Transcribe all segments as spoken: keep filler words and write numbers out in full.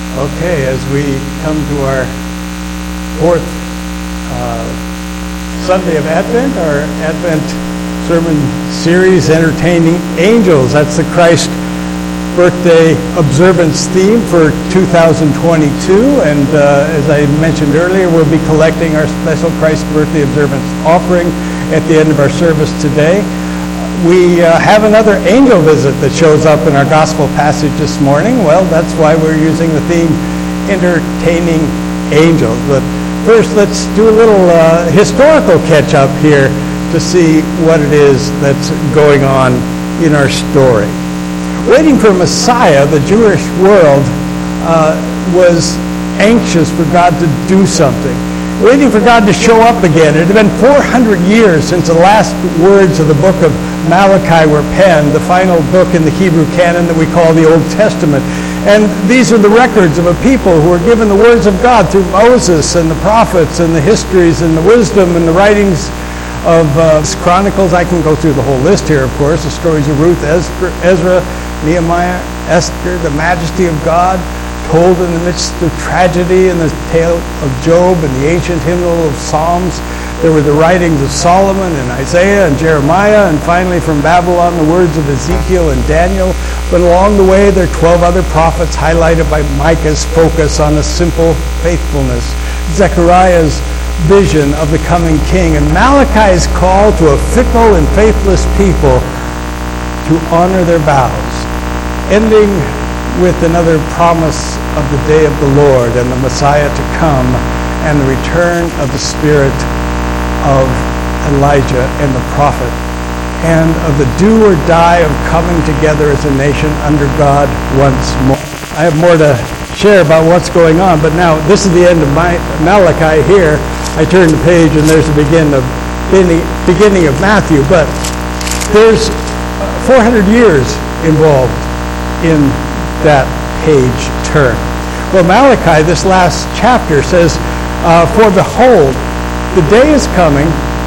Okay, as we come to our fourth uh, Sunday of Advent, our Advent sermon series, Entertaining Angels. That's the Christ birthday observance theme for two thousand twenty-two. And uh, as I mentioned earlier, we'll be collecting our special Christ birthday observance offering at the end of our service today. We uh, have another angel visit that shows up in our gospel passage this morning. Well, that's why we're using the theme Entertaining Angels. But first, let's do a little uh, historical catch-up here to see what it is that's going on in our story. Waiting for Messiah, the Jewish world uh, was anxious for God to do something. Waiting for God to show up again. It had been four hundred years since the last words of the book of Malachi were penned, the final book in the Hebrew canon that we call the Old Testament. And these are the records of a people who were given the words of God through Moses and the prophets and the histories and the wisdom and the writings of uh, Chronicles. I can go through the whole list here, of course. The stories of Ruth, Ezra, Nehemiah, Esther, the majesty of God, told in the midst of tragedy, and the tale of Job and the ancient hymnal of Psalms. There were the writings of Solomon and Isaiah and Jeremiah, and finally from Babylon the words of Ezekiel and Daniel. But along the way there are twelve other prophets highlighted by Micah's focus on a simple faithfulness, Zechariah's vision of the coming king, and Malachi's call to a fickle and faithless people to honor their vows, ending with another promise of the day of the Lord and the Messiah to come and the return of the spirit of Elijah and the prophet and of the do or die of coming together as a nation under God once more. I have more to share about what's going on, but now this is the end of my Malachi here. I turn the page and there's the begin of, beginning of Matthew, but there's four hundred years involved in that page turn. Well, Malachi, this last chapter, says, uh, For behold, the day is coming,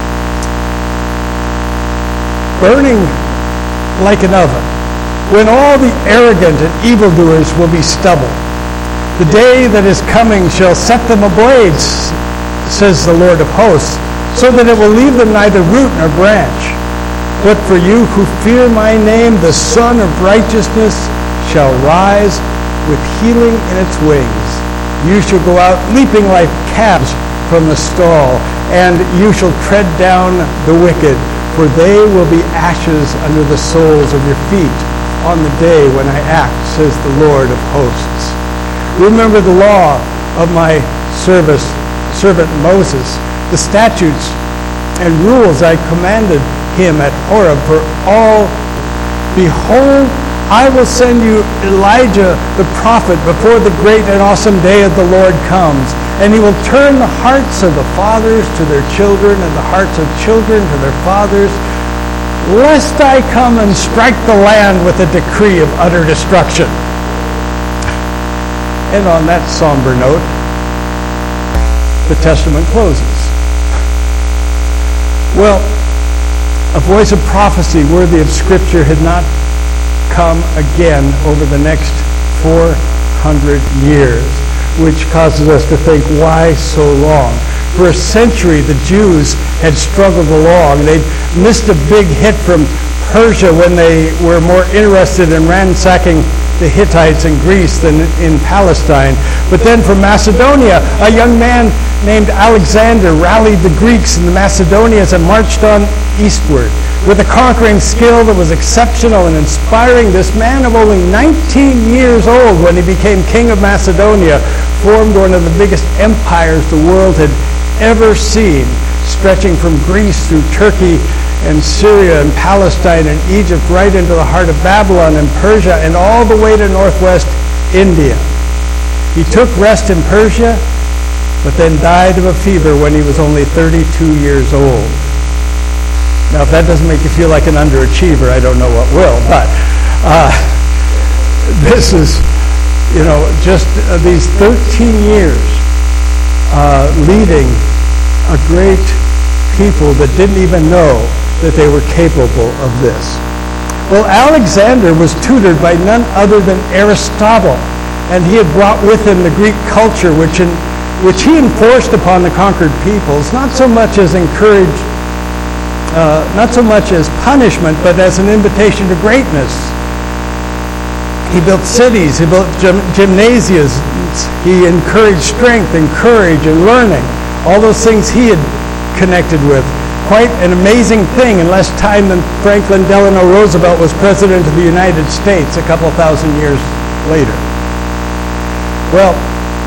burning like an oven, when all the arrogant and evildoers will be stubble. The day that is coming shall set them ablaze, says the Lord of hosts, so that it will leave them neither root nor branch. But for you who fear my name, the Son of Righteousness shall rise with healing in its wings. You shall go out leaping like calves from the stall, and you shall tread down the wicked, for they will be ashes under the soles of your feet on the day when I act, says the Lord of hosts. Remember the law of my service, servant Moses, the statutes and rules I commanded him at Horeb for all. Behold, I will send you Elijah the prophet before the great and awesome day of the Lord comes, and he will turn the hearts of the fathers to their children and the hearts of children to their fathers, lest I come and strike the land with a decree of utter destruction. And on that somber note, the testament closes. Well, a voice of prophecy worthy of Scripture had not come again over the next four hundred years, which causes us to think, why so long? For a century, the Jews had struggled along. They'd missed a big hit from Persia when they were more interested in ransacking the Hittites in Greece than in Palestine. But then from Macedonia, a young man named Alexander rallied the Greeks and the Macedonians and marched on eastward. With a conquering skill that was exceptional and inspiring, this man of only nineteen years old when he became king of Macedonia formed one of the biggest empires the world had ever seen, stretching from Greece through Turkey and Syria and Palestine and Egypt right into the heart of Babylon and Persia and all the way to northwest India. He took rest in Persia, but then died of a fever when he was only thirty-two years old. Now, if that doesn't make you feel like an underachiever, I don't know what will. But uh, this is, you know, just uh, these thirteen years uh, leading a great people that didn't even know that they were capable of this. Well, Alexander was tutored by none other than Aristotle, and he had brought with him the Greek culture, which in, which he enforced upon the conquered peoples, not so much as encouraged, uh, not so much as punishment, but as an invitation to greatness. He built cities, he built gym- gymnasiums, he encouraged strength and courage and learning, all those things he had connected with. Quite an amazing thing in less time than Franklin Delano Roosevelt was president of the United States a couple thousand years later. Well,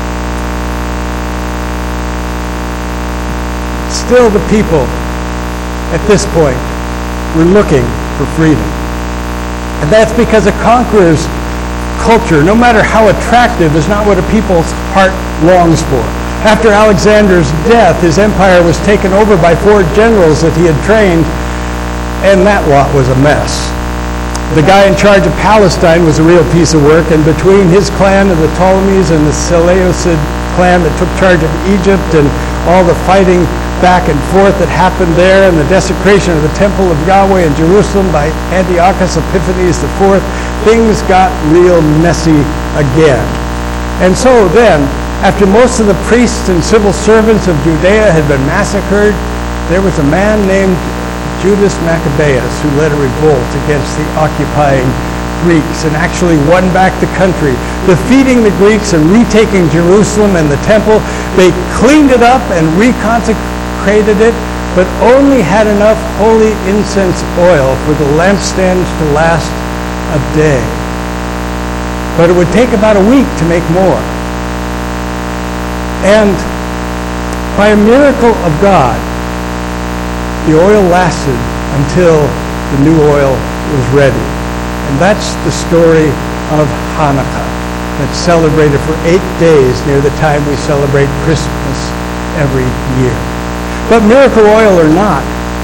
still the people at this point were looking for freedom. And that's because a conqueror's culture, no matter how attractive, is not what a people's heart longs for. After Alexander's death, his empire was taken over by four generals that he had trained, and that lot was a mess. The guy in charge of Palestine was a real piece of work, and between his clan of the Ptolemies and the Seleucid clan that took charge of Egypt and all the fighting back and forth that happened there and the desecration of the temple of Yahweh in Jerusalem by Antiochus Epiphanes the fourth, things got real messy again. And so then, after most of the priests and civil servants of Judea had been massacred, there was a man named Judas Maccabeus who led a revolt against the occupying Greeks and actually won back the country. Defeating the Greeks and retaking Jerusalem and the temple, they cleaned it up and reconsecrated it, but only had enough holy incense oil for the lampstands to last a day. But it would take about a week to make more. And by a miracle of God, the oil lasted until the new oil was ready. And that's the story of Hanukkah, that's celebrated for eight days near the time we celebrate Christmas every year. But miracle oil or not,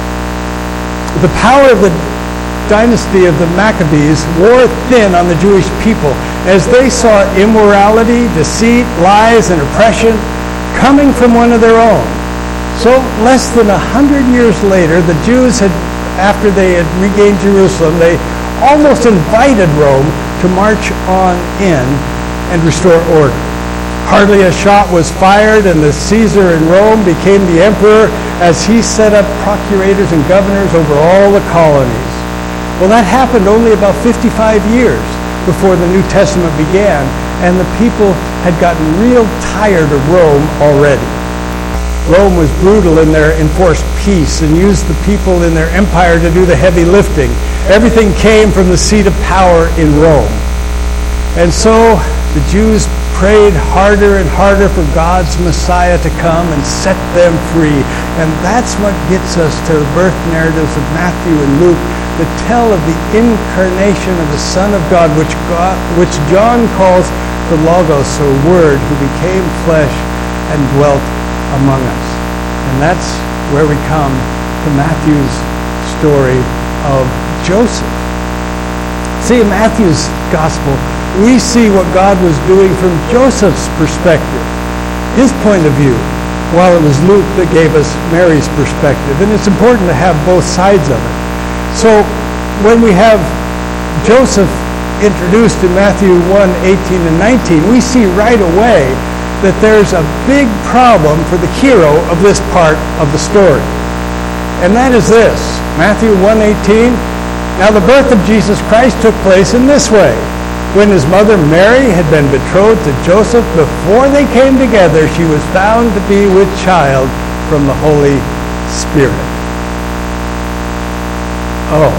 the power of the dynasty of the Maccabees wore thin on the Jewish people as they saw immorality, deceit, lies, and oppression coming from one of their own. So less than a hundred years later, the Jews had, after they had regained Jerusalem, they almost invited Rome to march on in and restore order. Hardly a shot was fired, and the Caesar in Rome became the emperor as he set up procurators and governors over all the colonies. Well, that happened only about fifty-five years before the New Testament began, and the people had gotten real tired of Rome already. Rome was brutal in their enforced peace and used the people in their empire to do the heavy lifting. Everything came from the seat of power in Rome. And so the Jews prayed harder and harder for God's Messiah to come and set them free. And that's what gets us to the birth narratives of Matthew and Luke that tell of the incarnation of the Son of God, which God, which John calls the Logos, or Word, who became flesh and dwelt among us. And that's where we come to Matthew's story of Joseph. See, in Matthew's gospel, we see what God was doing from Joseph's perspective, his point of view, while it was Luke that gave us Mary's perspective. And it's important to have both sides of it. So when we have Joseph introduced in Matthew one, eighteen and nineteen, we see right away that there's a big problem for the hero of this part of the story. And that is this, Matthew one eighteen, now the birth of Jesus Christ took place in this way. When his mother Mary had been betrothed to Joseph, before they came together, she was found to be with child from the Holy Spirit. Oh.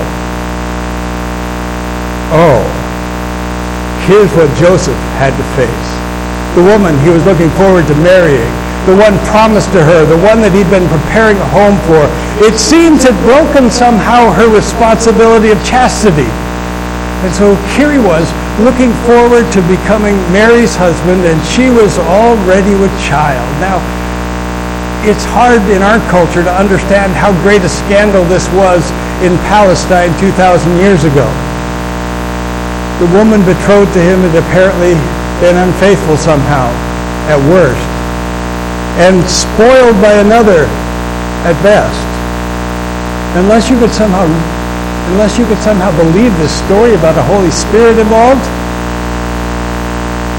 Oh. Here's what Joseph had to face. The woman he was looking forward to marrying, the one promised to her, the one that he'd been preparing a home for. It seems had broken somehow her responsibility of chastity. And so here he was, looking forward to becoming Mary's husband, and she was already with child. Now, it's hard in our culture to understand how great a scandal this was in Palestine two thousand years ago. The woman betrothed to him had apparently been unfaithful somehow, at worst, and spoiled by another at best. Unless you could somehow Unless you could somehow believe this story about a Holy Spirit involved,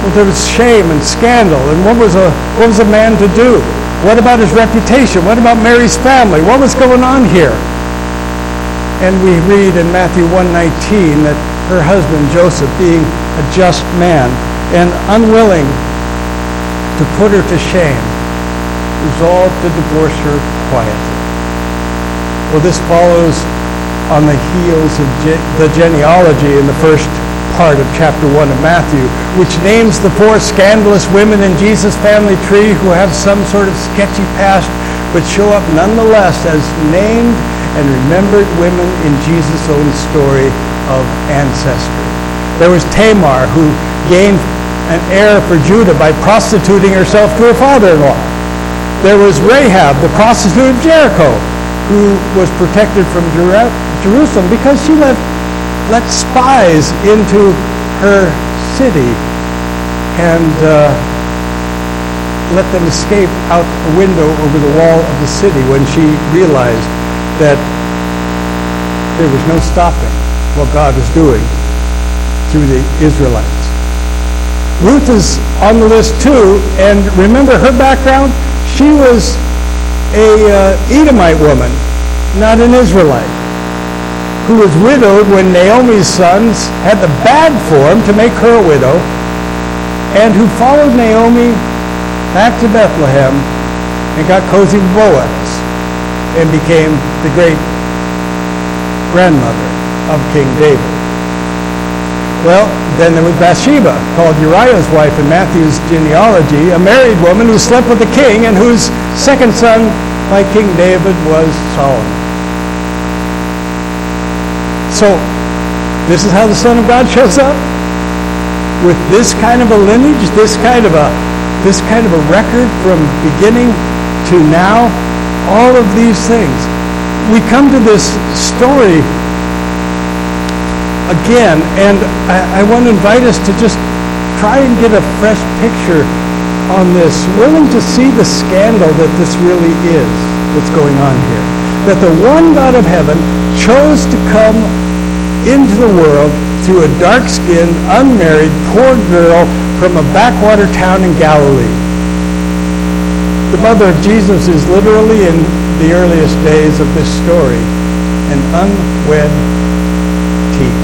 Well, there was shame and scandal. And what was a what was a man to do? What about his reputation? What about Mary's family? What was going on here? And we read in Matthew one nineteen that her husband Joseph, being a just man and unwilling to put her to shame, resolved to divorce her quietly. Well, this follows on the heels of ge- the genealogy in the first part of chapter one of Matthew, which names the four scandalous women in Jesus' family tree who have some sort of sketchy past, but show up nonetheless as named and remembered women in Jesus' own story of ancestry. There was Tamar, who gained an heir for Judah by prostituting herself to her father-in-law. There was Rahab, the prostitute of Jericho, who was protected from Jer- Jerusalem because she let, let spies into her city and uh, let them escape out a window over the wall of the city when she realized that there was no stopping what God was doing through the Israelites. Ruth is on the list too, and remember her background? She was a uh, Edomite woman, not an Israelite, who was widowed when Naomi's sons had the bad form to make her a widow, and who followed Naomi back to Bethlehem and got cozy with Boaz and became the great grandmother of King David. Well, then there was Bathsheba, called Uriah's wife in Matthew's genealogy, a married woman who slept with the king and whose second son by King David was Solomon. So, this is how the Son of God shows up? With this kind of a lineage, this kind of a this kind of a record from beginning to now, all of these things. We come to this story again, and I, I want to invite us to just try and get a fresh picture on this, willing to see the scandal that this really is, that's going on here. That the one God of heaven chose to come into the world through a dark-skinned, unmarried, poor girl from a backwater town in Galilee. The mother of Jesus is literally, in the earliest days of this story, an unwed teen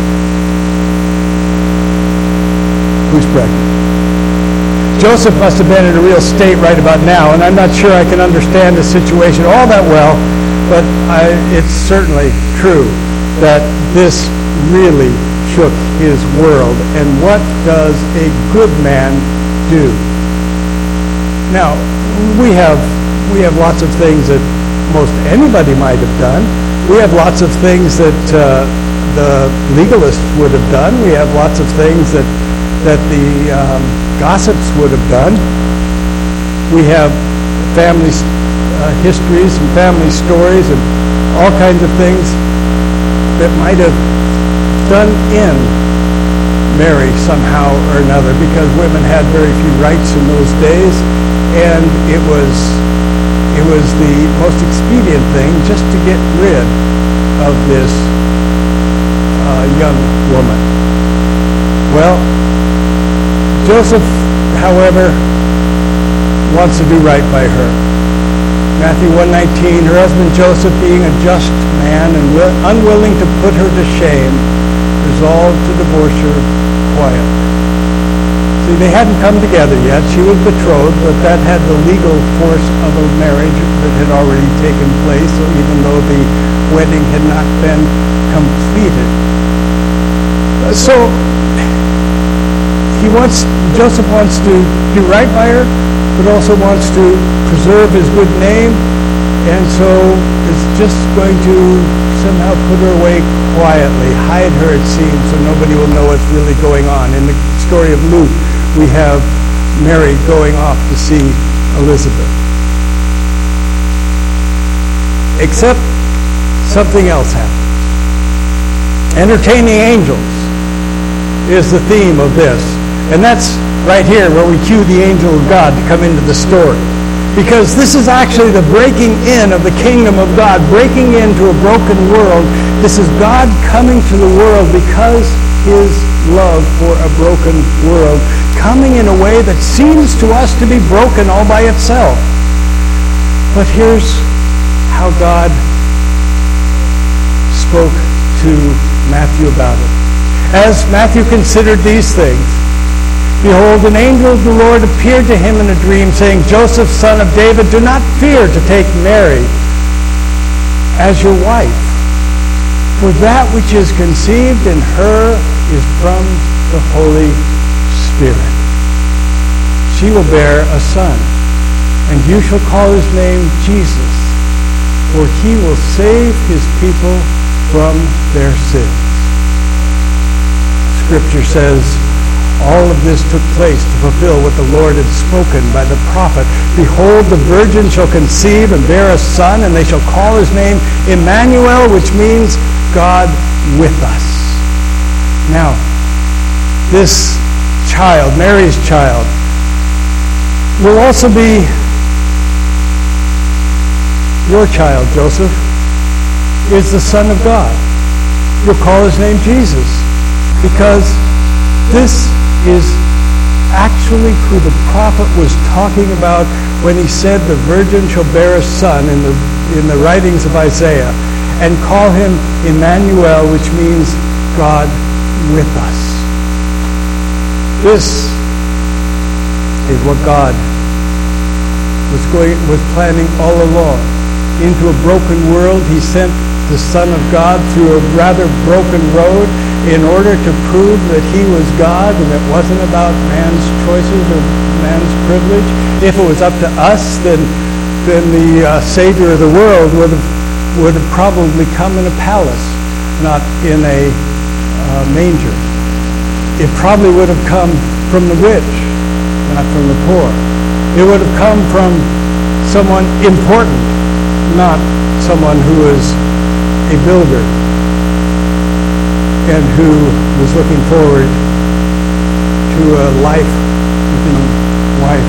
who's pregnant. Joseph must have been in a real state right about now, and I'm not sure I can understand the situation all that well, but I, it's certainly true that this really shook his world. And what does a good man do? Now, we have we have lots of things that most anybody might have done. We have lots of things that uh, the legalists would have done. We have lots of things that that the um, gossips would have done. We have family uh, histories and family stories and all kinds of things that might have done in Mary somehow or another, because women had very few rights in those days, and it was it was the most expedient thing just to get rid of this uh, young woman. Well, Joseph, however, wants to do right by her. Matthew one nineteen, her husband Joseph, being a just man and will, unwilling to put her to shame, resolved to divorce her quietly. See, they hadn't come together yet. She was betrothed, but that had the legal force of a marriage that had already taken place, so even though the wedding had not been completed. So he wants, Joseph wants to do right by her, but also wants to preserve his good name, and so is just going to somehow put her away quietly, hide her, it seems, so nobody will know what's really going on. In the story of Luke, we have Mary going off to see Elizabeth. Except something else happens. Entertaining angels is the theme of this. And that's right here where we cue the angel of God to come into the story. Because this is actually the breaking in of the kingdom of God, breaking into a broken world. This is God coming to the world because his love for a broken world, coming in a way that seems to us to be broken all by itself. But here's how God spoke to Matthew about it. As Matthew considered these things, behold, an angel of the Lord appeared to him in a dream, saying, Joseph, son of David, do not fear to take Mary as your wife, for that which is conceived in her is from the Holy Spirit. She will bear a son, and you shall call his name Jesus, for he will save his people from their sins. Scripture says all of this took place to fulfill what the Lord had spoken by the prophet. Behold, the virgin shall conceive and bear a son, and they shall call his name Emmanuel, which means God with us. Now, this child, Mary's child, will also be your child, Joseph, is the Son of God. You'll call his name Jesus, because this is actually who the prophet was talking about when he said the virgin shall bear a son in the in the writings of Isaiah, and call him Emmanuel, which means God with us. This is what God was going was planning all along. Into a broken world, he sent the Son of God through a rather broken road in order to prove that he was God and it wasn't about man's choices or man's privilege. If it was up to us, then then the uh, Savior of the world would have would have probably come in a palace, not in a uh, manger. It probably would have come from the rich, not from the poor. It would have come from someone important, not someone who is a builder and who was looking forward to a life with a wife.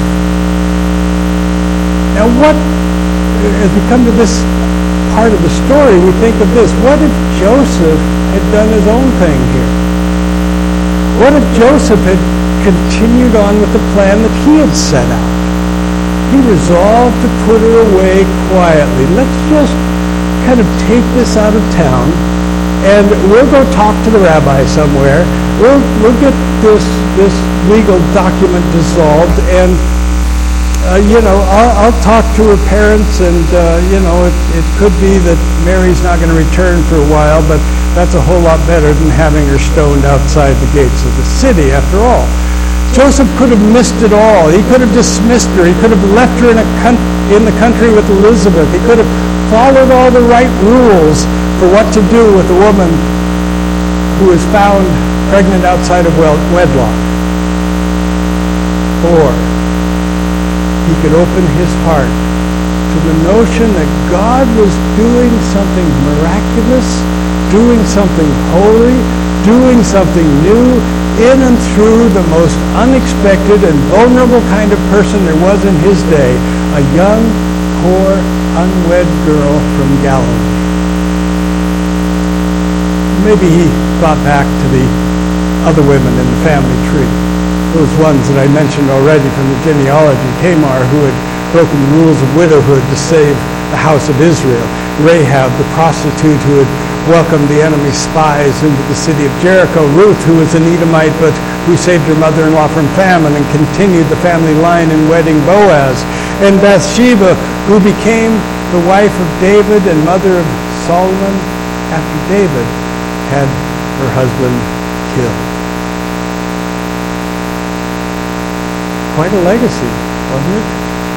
Now what, as we come to this part of the story, we think of this. What if Joseph had done his own thing here? What if Joseph had continued on with the plan that he had set out? He resolved to put her away quietly. Let's just kind of take this out of town, and we'll go talk to the rabbi somewhere. We'll we'll get this this legal document dissolved, and uh, you know I'll, I'll talk to her parents, and uh, you know it, it could be that Mary's not going to return for a while, but that's a whole lot better than having her stoned outside the gates of the city. After all, Joseph could have missed it all. He could have dismissed her. He could have left her in a con- in the country with Elizabeth. He could have followed all the right rules for what to do with a woman who is found pregnant outside of wedlock. Or he could open his heart to the notion that God was doing something miraculous, doing something holy, doing something new in and through the most unexpected and vulnerable kind of person there was in his day, a young, poor, unwed girl from Galilee. Maybe he thought back to the other women in the family tree, those ones that I mentioned already from the genealogy, Tamar, who had broken the rules of widowhood to save the house of Israel, Rahab, the prostitute who had welcomed the enemy spies into the city of Jericho, Ruth, who was an Edomite but who saved her mother-in-law from famine and continued the family line in wedding Boaz, and Bathsheba, who became the wife of David and mother of Solomon after David had her husband killed. Quite a legacy, wasn't it?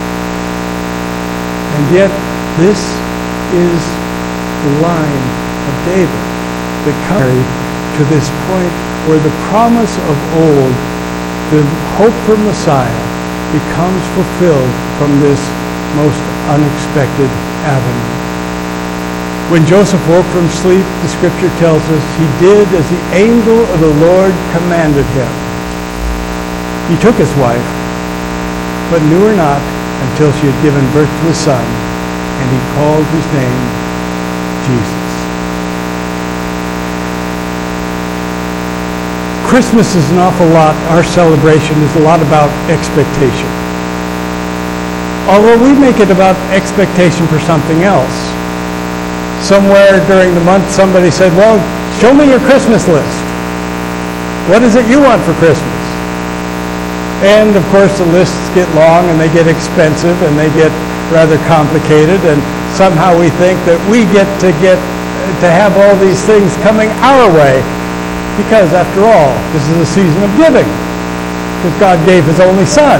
And yet, this is the line of David that comes to this point where the promise of old, the hope for Messiah, becomes fulfilled from this most unexpected avenue. When Joseph woke from sleep, the scripture tells us he did as the angel of the Lord commanded him. He took his wife, but knew her not until she had given birth to a son, and he called his name Jesus. Christmas is an awful lot, our celebration is a lot about expectation. Although we make it about expectation for something else. Somewhere during the month somebody said, well, show me your Christmas list. What is it you want for Christmas? And of course the lists get long and they get expensive and they get rather complicated, and somehow we think that we get to get to have all these things coming our way, because after all, this is a season of giving, because God gave his only son.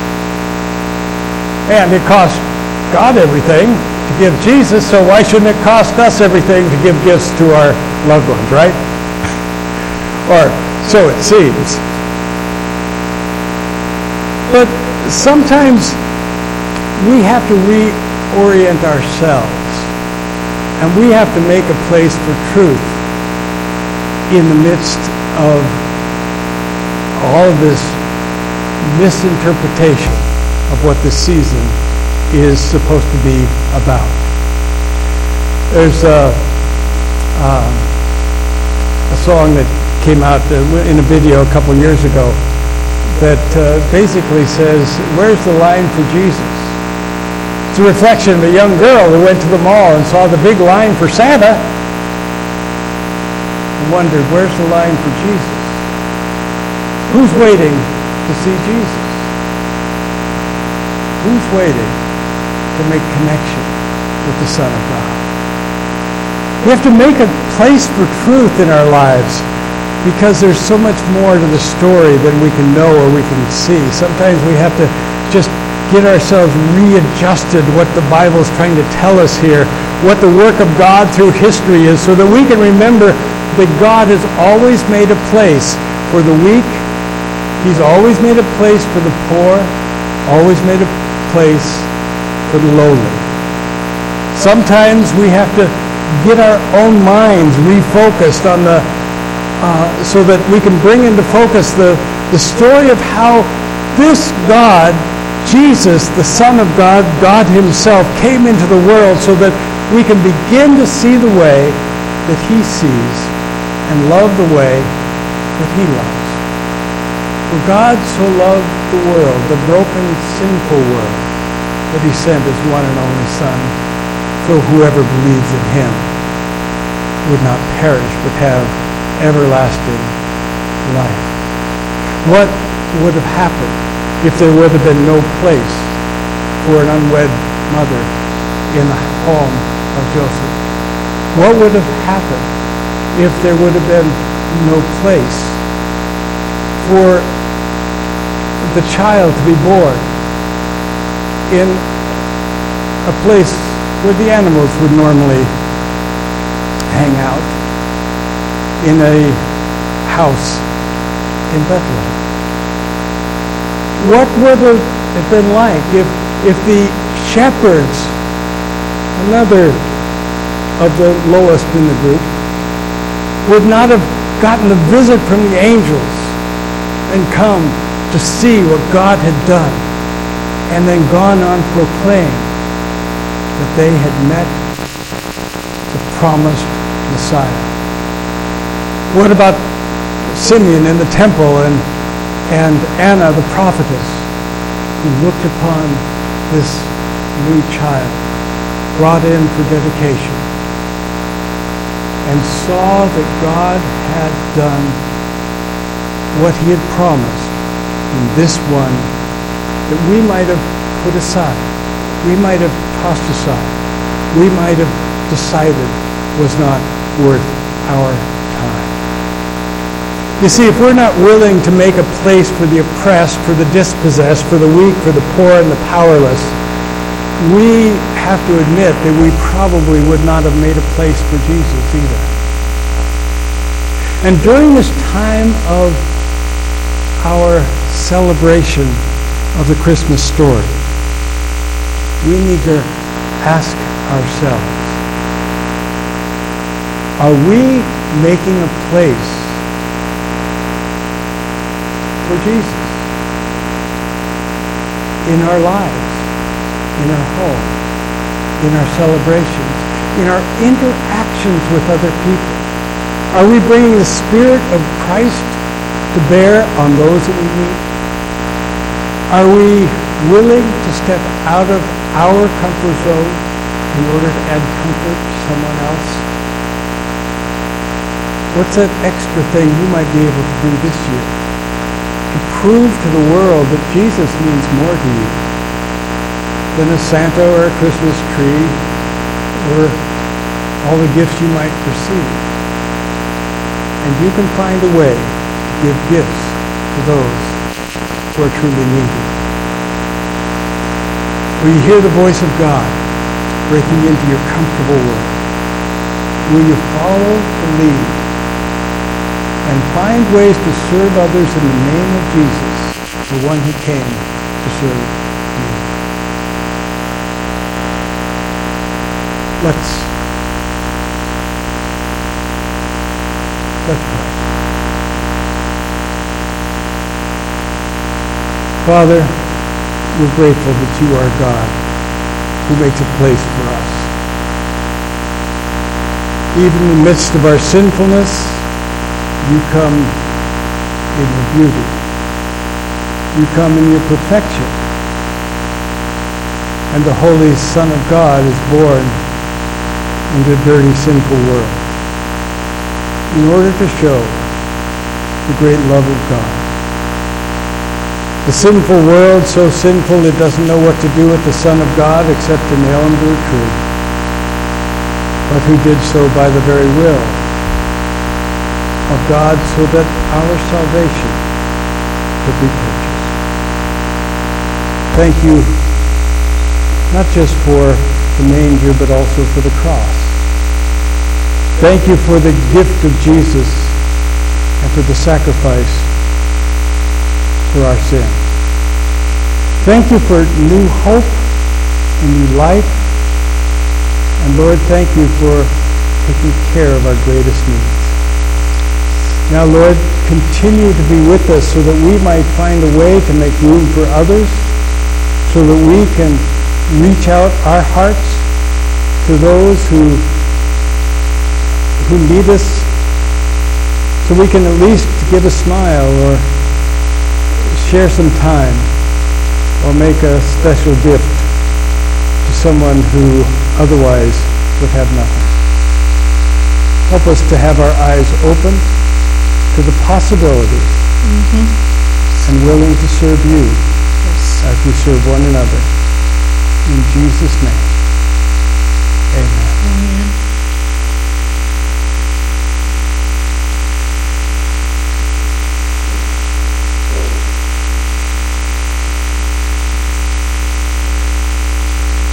And it cost God everything to give Jesus, so why shouldn't it cost us everything to give gifts to our loved ones, right? Or so it seems. But sometimes we have to reorient ourselves, and we have to make a place for truth in the midst of all of this misinterpretation of what this season is supposed to be about. There's a, uh, a song that came out in a video a couple years ago that uh, basically says, where's the line for Jesus? It's a reflection of a young girl who went to the mall and saw the big line for Santa and wondered, where's the line for Jesus? Who's waiting to see Jesus? Who's waiting to make connection with the Son of God? We have to make a place for truth in our lives, because there's so much more to the story than we can know or we can see. Sometimes we have to just get ourselves readjusted what the Bible is trying to tell us here, what the work of God through history is, so that we can remember that God has always made a place for the weak. He's always made a place for the poor, always made a place for the lowly. Sometimes we have to get our own minds refocused on the Uh, so that we can bring into focus the, the story of how this God, Jesus, the Son of God, God himself, came into the world so that we can begin to see the way that he sees and love the way that he loves. For God so loved the world, the broken, sinful world, that he sent his one and only Son, so whoever believes in him would not perish but have everlasting life. What would have happened if there would have been no place for an unwed mother in the home of Joseph? What would have happened if there would have been no place for the child to be born in a place where the animals would normally hang out, in a house in Bethlehem? What would it have been like if, if the shepherds, another of the lowest in the group, would not have gotten a visit from the angels and come to see what God had done, and then gone on proclaim that they had met the promised Messiah? What about Simeon in the temple and, and Anna the prophetess, who looked upon this new child brought in for dedication and saw that God had done what he had promised in this one that we might have put aside, we might have tossed aside, we might have decided was not worth our time? You see, if we're not willing to make a place for the oppressed, for the dispossessed, for the weak, for the poor and the powerless, we have to admit that we probably would not have made a place for Jesus either. And during this time of our celebration of the Christmas story, we need to ask ourselves, are we making a place for Jesus in our lives, in our home, in our celebrations, in our interactions with other people? Are we bringing the Spirit of Christ to bear on those that we meet? Are we willing to step out of our comfort zone in order to add comfort to someone else? What's that extra thing you might be able to do this year to prove to the world that Jesus means more to you than a Santa or a Christmas tree or all the gifts you might receive? And you can find a way to give gifts to those who are truly needy. Will you hear the voice of God breaking into your comfortable world? Will you follow the lead and find ways to serve others in the name of Jesus, the one who came to serve you? Let's, let's pray. Father, we're grateful that you are God who makes a place for us. Even in the midst of our sinfulness, you come in your beauty. You come in your perfection. And the Holy Son of God is born into a dirty, sinful world in order to show the great love of God. The sinful world, so sinful it doesn't know what to do with the Son of God except to nail him to a tree, but who did so by the very will of God so that our salvation could be purchased. Thank you, not just for the manger, but also for the cross. Thank you for the gift of Jesus and for the sacrifice for our sin. Thank you for new hope and new life. And Lord, thank you for taking care of our greatest needs. Now, Lord, continue to be with us so that we might find a way to make room for others, so that we can reach out our hearts to those who, who need us, so we can at least give a smile or share some time or make a special gift to someone who otherwise would have nothing. Help us to have our eyes open to the possibility mm-hmm. and willing to serve you yes. as we serve one another. In Jesus' name.